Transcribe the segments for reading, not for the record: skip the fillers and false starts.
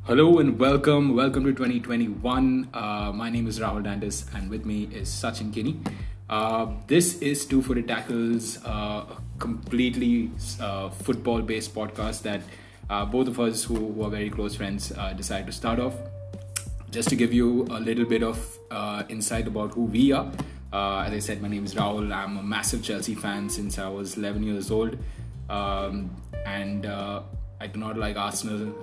Hello and welcome. Welcome to 2021. My name is Rahul Dandis and with me is Sachin Kinney. This is Two Footed Tackles, a completely football based podcast that both of us, who are very close friends, decided to start off. Just to give you a little bit of insight about who we are. As I said, my name is Rahul. I'm a massive Chelsea fan since I was 11 years old. And I do not like Arsenal.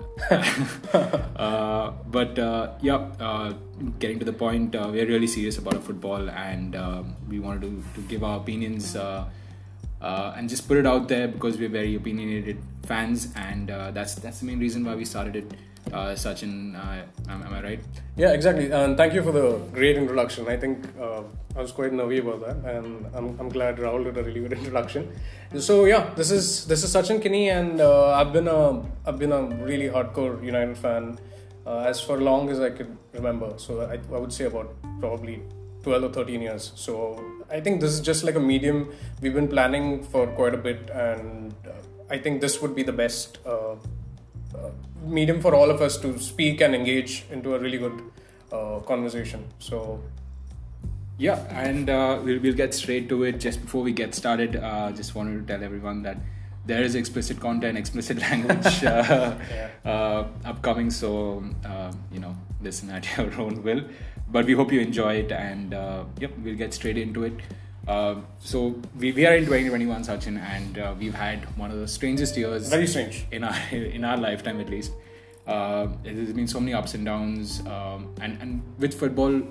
Getting to the point, we're really serious about football and we wanted to give our opinions and just put it out there because we're very opinionated fans, and that's the main reason why we started it. Sachin, am I right? Yeah, exactly. And thank you for the great introduction. I think I was quite nervy about that, and I'm glad Rahul did a really good introduction. So yeah, this is Sachin Kinney, and I've been a really hardcore United fan as for long as I could remember. So I would say about probably 12 or 13 years. So I think this is just like a medium we've been planning for quite a bit, and I think this would be the best medium for all of us to speak and engage into a really good conversation. So yeah, and we'll get straight to it. Just before we get started, just wanted to tell everyone that there is explicit content, explicit language upcoming, so listen at your own will. But we hope you enjoy it, and we'll get straight into it. So we are in 2021, Sachin, and we've had one of the strangest years. Very strange. In our lifetime, at least. There's been so many ups and downs, and with football,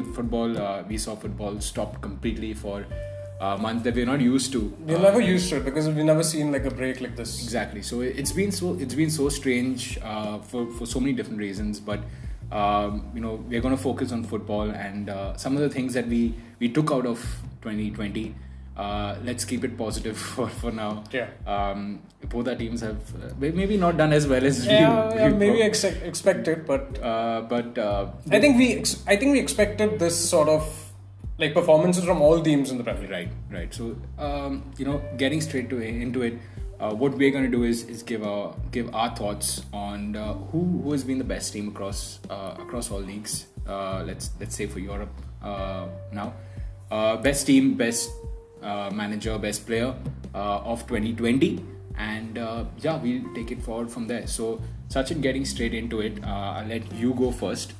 we saw football stopped completely for months that we're not used to. We're never used to it because we've never seen like a break like this. Exactly. So it's been so strange for so many different reasons, but we're going to focus on football and some of the things that we took out of 2020. Let's keep it positive for now. Yeah. Both our teams have maybe not done as well as maybe expected, but I think we expected this sort of like performances from all teams in the Premier League. Right. So getting straight into it. What we're going to do is give our thoughts on who has been the best team across all leagues. Let's say for Europe now, best team, best manager, best player of 2020, and we'll take it forward from there. So Sachin, getting straight into it, I'll let you go first.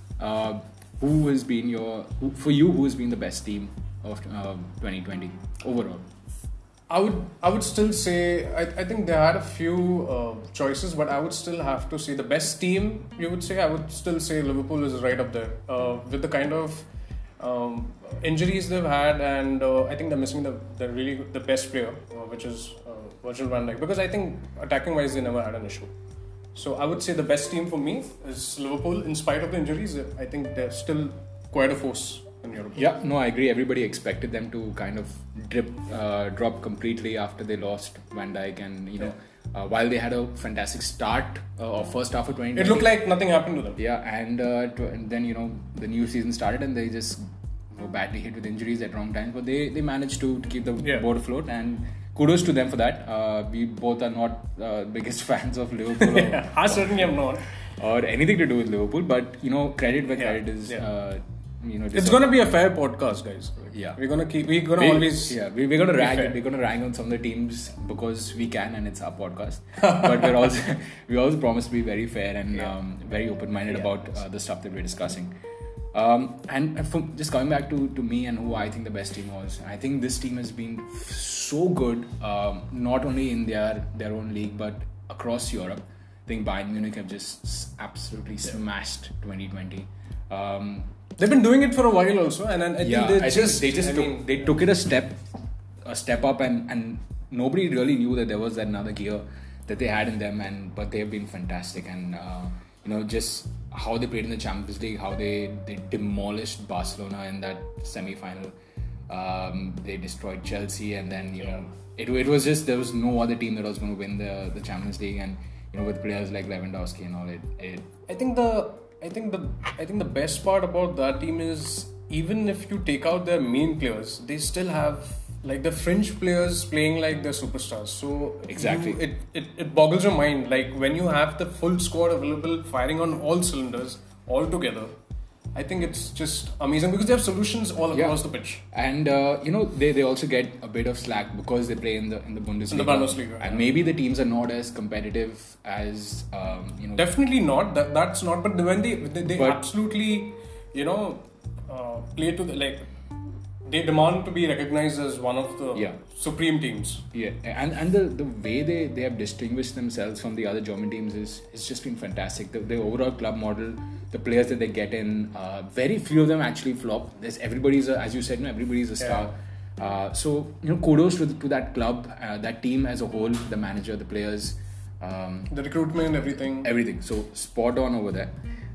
Who has been who has been the best team of 2020 overall? I would still say I think they had a few choices, but I would still have to say the best team. You would say I would still say Liverpool is right up there with the kind of injuries they've had, and I think they're missing the best player, which is Virgil van Dijk. Because I think attacking wise they never had an issue. So I would say the best team for me is Liverpool. In spite of the injuries, I think they're still quite a force in Europe. Yeah, no, I agree. Everybody expected them to kind of drop completely after they lost Van Dijk, and while they had a fantastic start of first half of 2020, it looked like nothing happened to them. Yeah, and then the new season started and they just were badly hit with injuries at wrong times, but they managed to keep the boat afloat, and kudos to them for that. We both are not biggest fans of Liverpool. I certainly am not. Or anything to do with Liverpool, but credit where credit is. It's gonna be a fair podcast, guys. Yeah, we're gonna always. Yeah, we're gonna rag on some of the teams because we can, and it's our podcast. But we also promise to be very fair and very open-minded about the stuff that we're discussing. And from just coming back to me and who I think the best team was, I think this team has been so good, not only in their own league but across Europe. I think Bayern Munich have just absolutely smashed 2020. They've been doing it for a while also, and I think they took it a step up, and nobody really knew that there was another gear that they had in them, but they have been fantastic, and just how they played in the Champions League, how they demolished Barcelona in that semi-final. They destroyed Chelsea, and then it was just there was no other team that was going to win the Champions League, and with players like Lewandowski and all it. I think the best part about that team is even if you take out their main players, they still have like the fringe players playing like they're superstars. So Exactly. it boggles your mind. Like when you have the full squad available, firing on all cylinders all together. I think it's just amazing because they have solutions all across the pitch. And they also get a bit of slack because they play in the Bundesliga. In the Bundesliga, and maybe the teams are not as competitive as Definitely not. That's not. But when they absolutely play to the like. They demand to be recognized as one of the supreme teams. Yeah, and the way they have distinguished themselves from the other German teams is just been fantastic. The overall club model, the players that they get in, very few of them actually flop. Everybody's as you said, everybody's a star. So kudos to that club, that team as a whole, the manager, the players, the recruitment, everything. So spot on over there.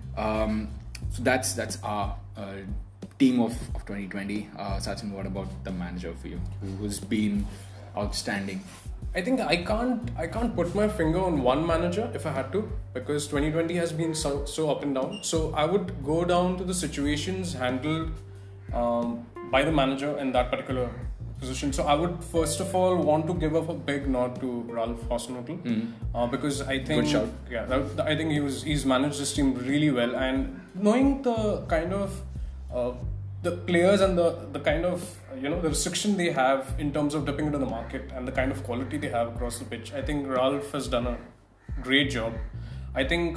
So that's our team of 2020. Sachin, what about the manager for you, who's been outstanding? I think I can't put my finger on one manager if I had to, because 2020 has been so up and down. So I would go down to the situations handled by the manager in that particular position. So I would first of all want to give up a big nod to Ralf Hasenhüttl, because I think good shout. I think he's managed this team really well, and knowing the kind of the players and the kind of the restriction they have in terms of dipping into the market and the kind of quality they have across the pitch, I think Ralf has done a great job. I think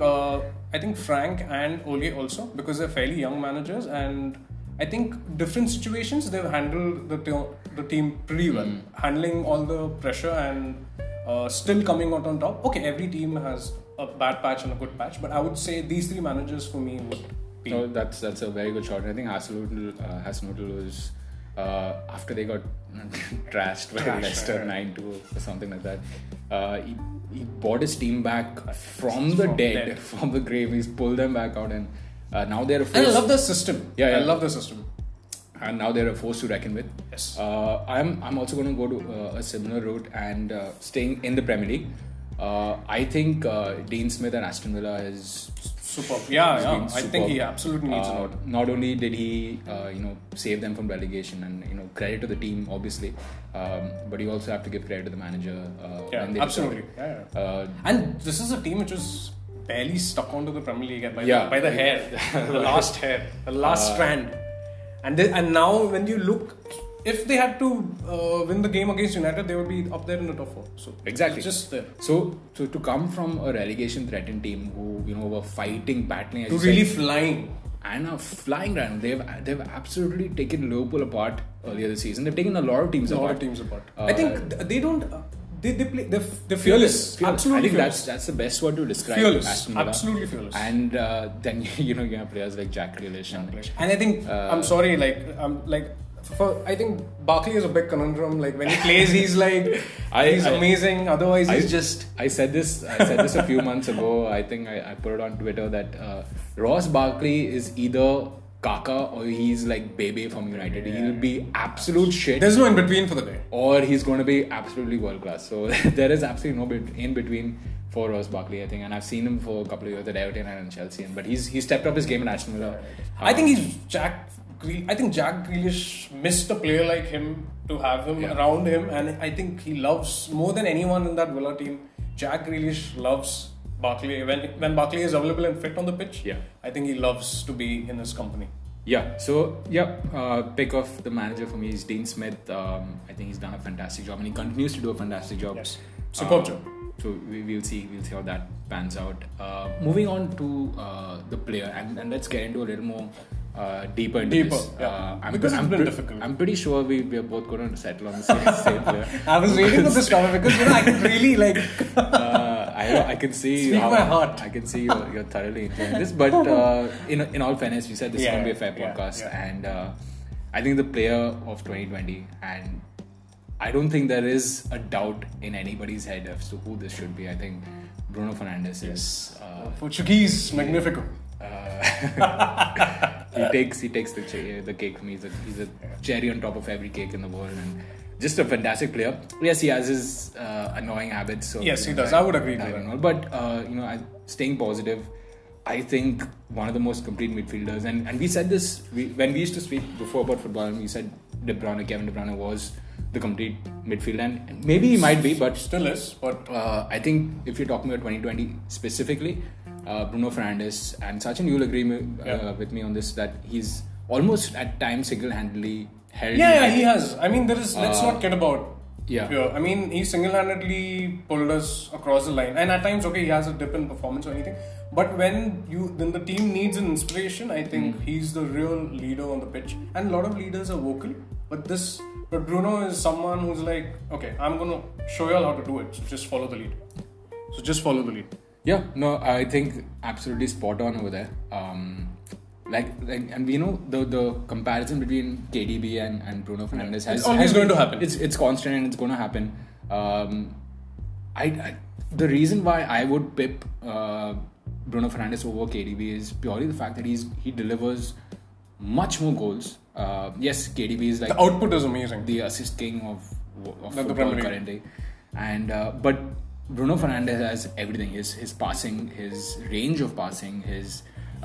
Frank and Ole also, because they're fairly young managers, and I think different situations they've handled the team pretty well, handling all the pressure and still coming out on top. Okay, every team has a bad patch and a good patch, but I would say these three managers for me would. No, that's a very good shot. I think Hasenhüttl was after they got trashed by Leicester 9-2 or something like that. He brought his team back from the dead, from the grave. He's pulled them back out, and now they're a force. I love the system. I love the system. And now they're a force to reckon with. Yes. I'm also going to go to a similar route and staying in the Premier League. I think Dean Smith and Aston Villa is superb. Yeah. I think he absolutely needs a lot. Not only did he, save them from relegation, and credit to the team, obviously, but you also have to give credit to the manager. Absolutely. And this is a team which was barely stuck onto the Premier League by the hair, the last strand. And now when you look, if they had to win the game against United, they would be up there in the top 4. So exactly, just there. So to come from a relegation threatened team who were fighting, battling, to really flying and are flying around, they've absolutely taken Liverpool apart earlier this season. They've taken a lot of teams apart. I think they don't. They're fearless. Absolutely. I think fearless. that's the best word to describe. Fearless. Absolutely fearless. And then you have players like Jack Grealish and I think I'm sorry, I think Barkley is a big conundrum. Like when he plays, he's like he's amazing. Otherwise, he's just. I said this a few months ago. I think I put it on Twitter that Ross Barkley is either Kaka or he's like Bebe from United. He'll be absolute shit. There's no in between for the guy. Or he's going to be absolutely world class. So there is absolutely no in between for Ross Barkley, I think. And I've seen him for a couple of years at Everton and Chelsea. But he's stepped up his game in Aston Villa. I think Jack Grealish missed a player like him to have him around him, and I think he loves more than anyone in that Villa team. Jack Grealish loves Barkley. When Barkley is available and fit on the pitch, I think he loves to be in his company. Yeah. So pick of the manager for me is Dean Smith. I think he's done a fantastic job, and he continues to do a fantastic job. Yes. Superb job. So we'll see how that pans out. Moving on to the player, and let's get into a little more deeper into this. Because it's been difficult. I'm pretty sure we're both going to settle on the same player. I was waiting for this topic because I could really I can see speak my heart. I can see you're thoroughly enjoying this. But in all fairness, we said this is going to be a fair podcast, and I think the player of 2020, and I don't think there is a doubt in anybody's head as to who this should be. I think Bruno Fernandes is Portuguese Magnifico. He takes the cake for me. He's a cherry on top of every cake in the world, and just a fantastic player. Yes, he has his annoying habits. So yes, he does. I would agree to that. But staying positive, I think one of the most complete midfielders, and we said this when we used to speak before about football, and we said Kevin De Bruyne was the complete midfielder, and maybe he might be, but still is. But I think if you're talking about 2020 specifically, Bruno Fernandes and Sachin, you'll agree with me on this, that he's almost at times single-handedly held. Yeah, he has. I mean, let's not kid about. Yeah. I mean, he single-handedly pulled us across the line, and at times, okay, he has a dip in performance or anything. But when the team needs an inspiration, I think he's the real leader on the pitch. And a lot of leaders are vocal, but Bruno is someone who's like, okay, I'm gonna show you all how to do it. So just follow the lead. Yeah, no, I think absolutely spot on over there. And we know the comparison between KDB and Bruno Fernandes it's always going to happen. It's constant and it's going to happen. The reason why I would pip Bruno Fernandes over KDB is purely the fact that he delivers much more goals. Yes, KDB is like the output is amazing, the assist king of football currently, and but Bruno Fernandes has everything: his passing, his range of passing, his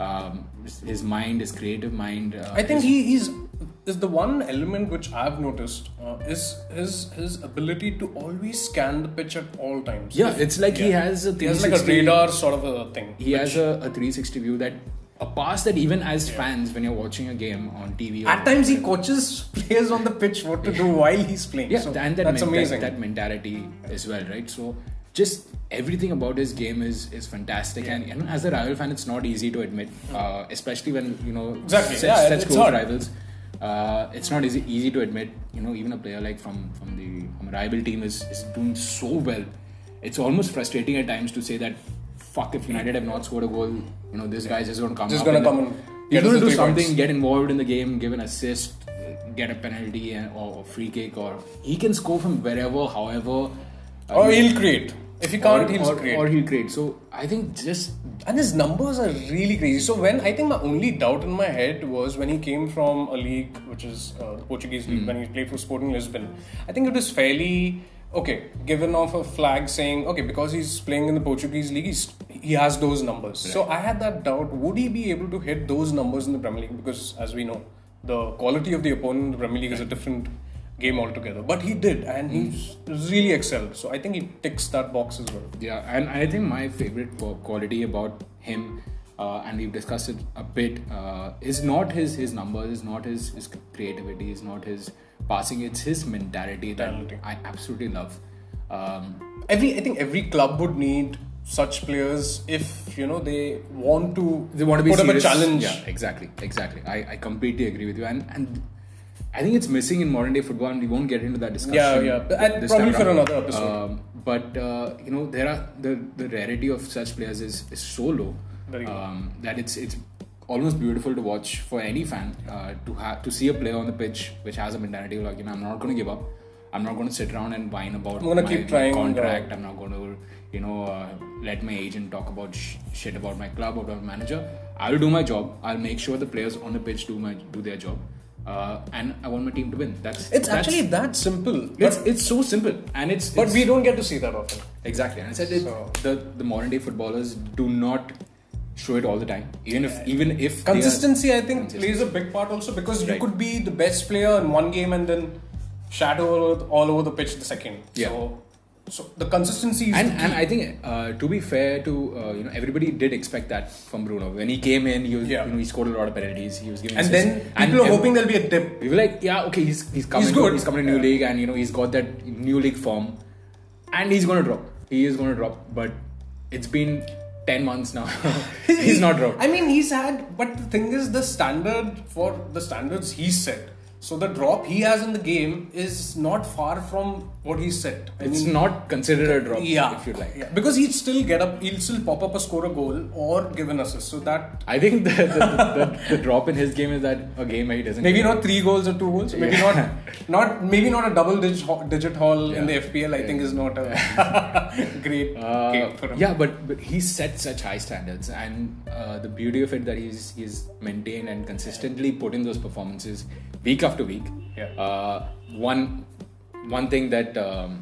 mind, his creative mind. I think he's the one element which I've noticed is his ability to always scan the pitch at all times. Yeah, it's like he has a 360, he has like a radar sort of a thing. He has a 360 view, that a pass that even as fans, when you're watching a game on TV, at times he coaches players on the pitch what to do while he's playing. Yeah, so and that's amazing. That mentality as well, right? So just everything about his game is fantastic, and as a rival fan, it's not easy to admit, especially when such it's close hard. rivals. It's not easy to admit. Even a player like from a rival team is doing so well. It's almost frustrating at times to say that, fuck, if United have not scored a goal, this guy is just going to come. Just going to come and he's going to do something, points. Get involved in the game, give an assist, get a penalty or free kick, or he can score from wherever, however. Or he'll create. If he can't, he'll create. Or he'll create. So I think and his numbers are really crazy. So I think my only doubt in my head was when he came from a league which is the Portuguese league, when he played for Sporting Lisbon. I think it was fairly given off a flag saying, because he's playing in the Portuguese league, he has those numbers. Right. So I had that doubt, would he be able to hit those numbers in the Premier League? Because as we know, the quality of the opponent in the Premier League is a different game altogether. But he did, and he really excelled. So I think he ticks that box as well. Yeah, and I think my favorite quality about him, and we've discussed it a bit, is not his numbers, is not his creativity, is not his passing. It's his mentality that I absolutely love. I think every club would need such players if they want to be put serious. Up a challenge. Yeah, exactly. I completely agree with you, and I think it's missing in modern day football, and we won't get into that discussion. And probably for another episode. But there are the rarity of such players is so low that it's almost beautiful to watch for any fan to see a player on the pitch which has a mentality like, I'm not going to give up. I'm not going to sit around and whine about my contract. I'm not going to let my agent talk about shit about my club or about my manager. I'll do my job. I'll make sure the players on the pitch do their job. And I want my team to win. It's actually that simple. It's so simple, and but we don't get to see that often. Exactly, and I said the modern day footballers do not show it all the time. Even if consistency, I think plays a big part also, because you could be the best player in one game and then shadow all over the pitch the second. Yeah. So the consistency is and I think to be fair to everybody did expect that from Bruno when he came in. He was he scored a lot of penalties. He was giving and then people are hoping there'll be a dip. We were like, he's coming. He's good. He's coming to new league, and he's got that new league form, and he's going to drop. He is going to drop, but it's been 10 months now. He's not dropped. I mean, he's had, but the thing is, the standards he set. So the drop he has in the game is not far from what he set. It's not considered a drop, if you like. Yeah. Because he'll still get up, he'll still pop up score a goal or give an assist. So that... I think the drop in his game is that a game where he doesn't... Maybe not 3 goals or 2 goals. Maybe not a double digit haul in the FPL. I think is not a great game for him. Yeah, but he set such high standards, and the beauty of it that he's maintained and consistently put in those performances week after week. Yeah. One thing that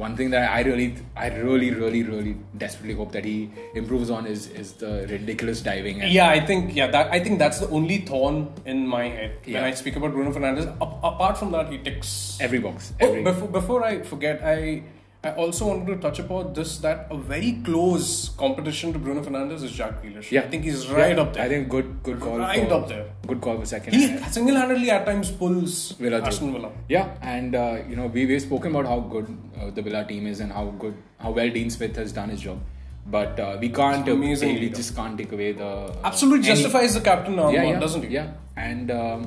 one thing that I really desperately hope that he improves on is the ridiculous diving. And I think that's the only thorn in my head when Yeah. I speak about Bruno Fernandes. Apart from that, he ticks every box. Before I forget, I also wanted to touch upon that a very close competition to Bruno Fernandes is Jack Grealish. Yeah. I think he's right up there. I think good call. Right for, up there. Good call for second. He single-handedly at times pulls Villa through. Aston Villa. Yeah, and we've spoken about how good the Villa team is and how well Dean Smith has done his job, but we can't. Amazing we leader. just can't take away the Absolutely justifies the captain now, yeah, doesn't he? Yeah, and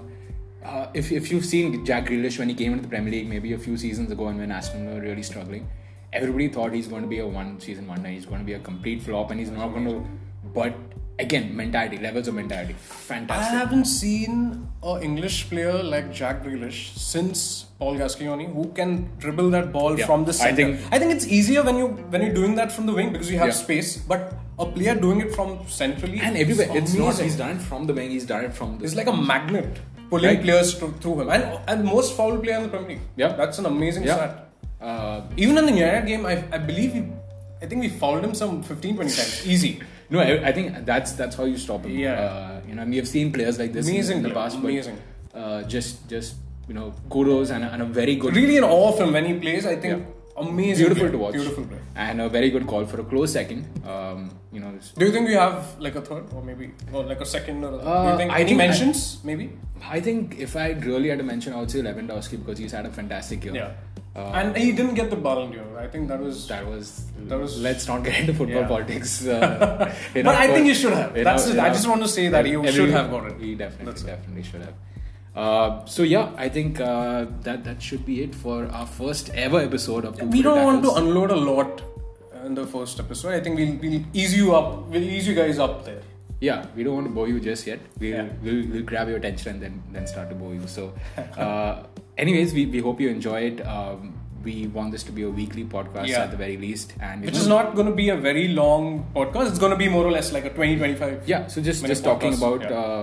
if you've seen Jack Grealish when he came into the Premier League maybe a few seasons ago and when Aston were really struggling, everybody thought he's going to be a one-season wonder. He's going to be a complete flop, and he's not going to. But again, levels of mentality, fantastic. I haven't seen an English player like Jack Grealish since Paul Gascoigne who can dribble that ball from the center. I think it's easier when you're doing that from the wing because you have space, but a player doing it from centrally and everywhere. It's not. He's done it from the wing. He's done it from the. It's like a magnet pulling players through him, and most foul player in the Premier League. Yeah, that's an amazing stat. Even in the United game, I believe I think we fouled him some 15-20 times. Easy. No, I think that's how you stop him. Yeah. We have seen players like this in the past. Amazing. But, just kudos and a very good. Really in awe of him when he plays. I think amazing. Beautiful to watch. Beautiful play. And a very good call for a close second. Do you think we have like a third or maybe like a second or do you think any mentions maybe? I think if I really had to mention, I would say Lewandowski because he's had a fantastic year. Yeah. And he didn't get the Ballon d'Or. I think that was. Let's not get into football politics. But I think he should have. I just want to say that he should have got it. He definitely should have. I think that should be it for our first ever episode of. We don't want to unload a lot in the first episode. I think we'll ease you up. We'll ease you guys up there. Yeah, we don't want to bore you just yet. We'll grab your attention and then start to bore you. So, anyways, we hope you enjoy it. We want this to be a weekly podcast at the very least, and which is not going to be a very long podcast. It's going to be more or less like a 20-25. Yeah, so just talking about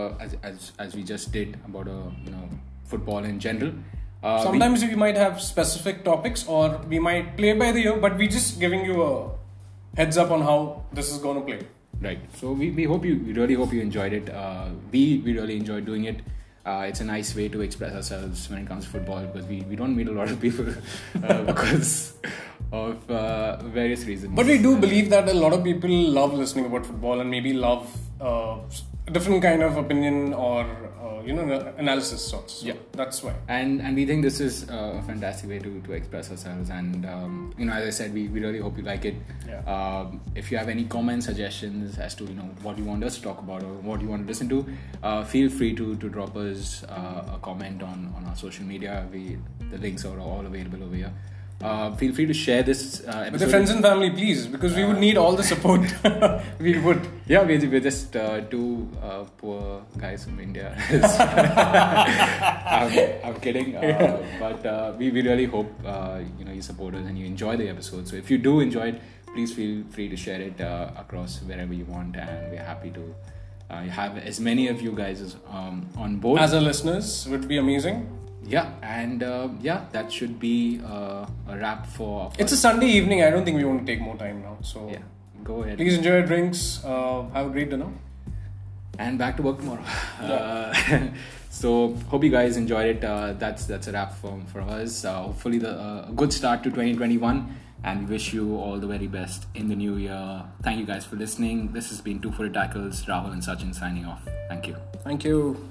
as we just did about football in general. Sometimes we might have specific topics, or we might play by the ear, but we're just giving you a heads up on how this is going to play. Right. So we really hope you enjoyed it. We really enjoyed doing it. It's a nice way to express ourselves when it comes to football because we don't meet a lot of people because of various reasons. But we do believe that a lot of people love listening about football and maybe love a different kind of opinion or analysis sorts. So that's why. And we think this is a fantastic way to express ourselves. And as I said, we really hope you like it. Yeah. If you have any comments, suggestions as to what you want us to talk about or what you want to listen to, feel free to drop us a comment on our social media. The links are all available over here. Feel free to share this episode with your friends and family, please, because we would need all the support. We would. Yeah, we're just two poor guys from India. I'm kidding, but we really hope you support us and you enjoy the episode. So if you do enjoy it, please feel free to share it across wherever you want, and we're happy to have as many of you guys as on board as our listeners. Would be amazing. Yeah, and that should be a wrap for. It's a Sunday evening. I don't think we want to take more time now. So yeah, go ahead. Please enjoy your drinks. Have a great dinner. And back to work tomorrow. So hope you guys enjoyed it. That's a wrap for us. Hopefully a good start to 2021. And we wish you all the very best in the new year. Thank you guys for listening. This has been 2 Footed Tackles. Rahul and Sachin signing off. Thank you. Thank you.